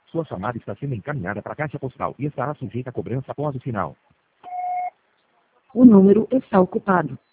Sua chamada está sendo encaminhada para a caixa postal e estará sujeita a cobrança após o sinal. O número está ocupado.